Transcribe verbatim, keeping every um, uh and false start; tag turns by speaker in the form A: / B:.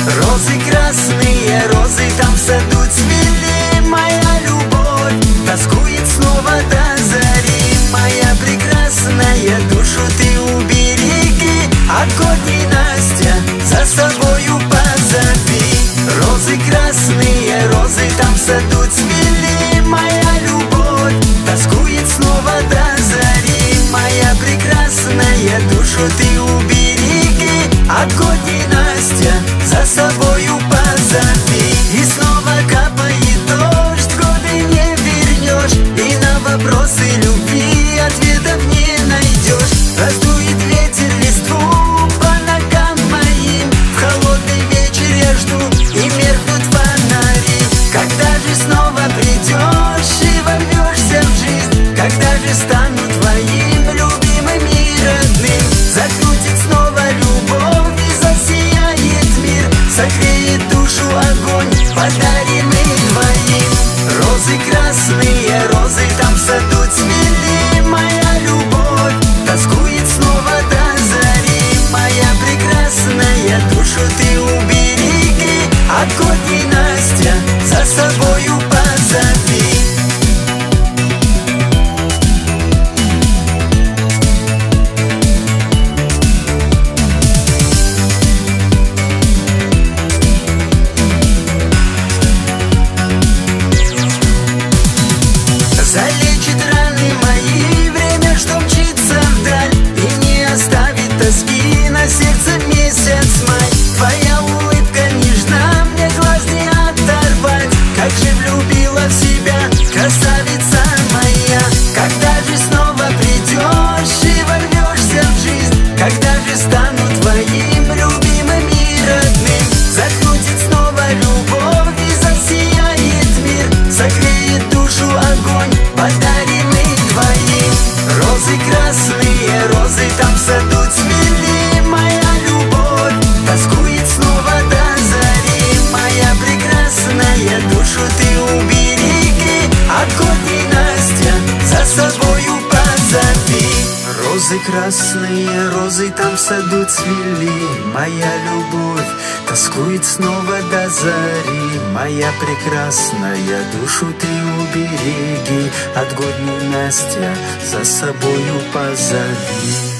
A: Розы красные, розы там в саду цвели. Моя любовь тоскует снова до зари. Моя прекрасная, душу ты убереги. Огонь Настя, за собою позови. Розы красные, розы там в саду цвели. Моя любовь тоскует снова до зари. Моя прекрасная, душу ты убереги. Огонь Настя, за собою позови. И снова капает дождь, годы не вернешь. И на вопросы любви ответов не найдешь. Раздует ветер листву по ногам моим. В холодный вечер я жду, и меркнут фонари. Когда же снова придешь и ворвешься в жизнь? Когда же стану твоим любимым и родным? Закрутит снова любовь и засияет мир. Согреет душу огонь, подаренный двоим. Розы красные, розы там в саду цвели. Моя любовь тоскует снова до зари. Моя прекрасная, душу ты убереги. Огонь Настя, за собою позови. Залечит раны мои время, что мчится вдаль, и не оставит тоски на сердце месяц май. Твоя улыбка нежна, мне глаз не оторвать. Как же влюбила в себя красавица моя. Когда же снова придешь и ворвешься в жизнь? Когда же стану твоим любимым и родным? Закрутит снова любовь и засияет мир. Согреет душу огонь, подаренный двоим. Розы красные, розы там в саду цвели. Моя любовь тоскует снова до зари. Моя прекрасная, душу ты убереги. Огонь Настя, за собою позови. Розы красные, розы там в саду цвели. Моя любовь тоскует снова до зари. Моя прекрасная, душу ты убереги. От годни Настя, за собою позови.